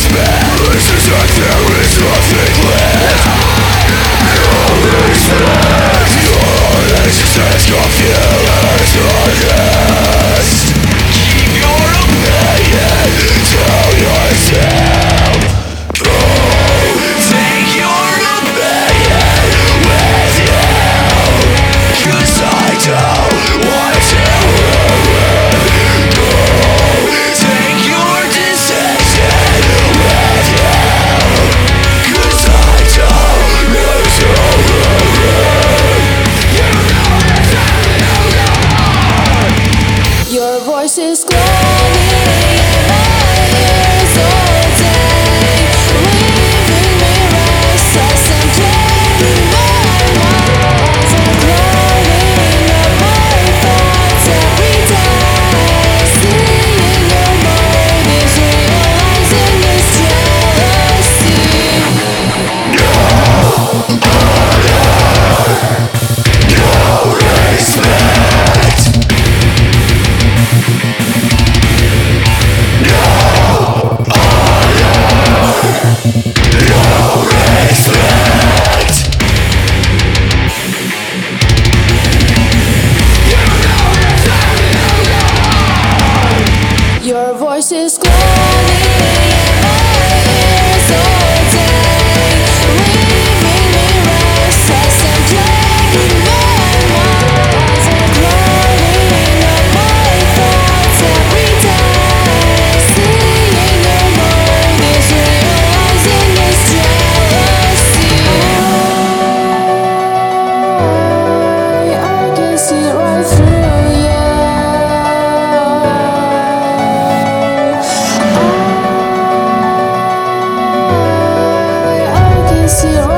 Your voice is calling in my ears all day, leaving me restless and playing my mind, and clouding up my thoughts every day. Seeing your motives, realizing this Your voice is calling in my ears all day, leaving me restless and playing my mind, and clouding up my thoughts every day. Seeing your motives, realizing this jealousy. I can see right through you. See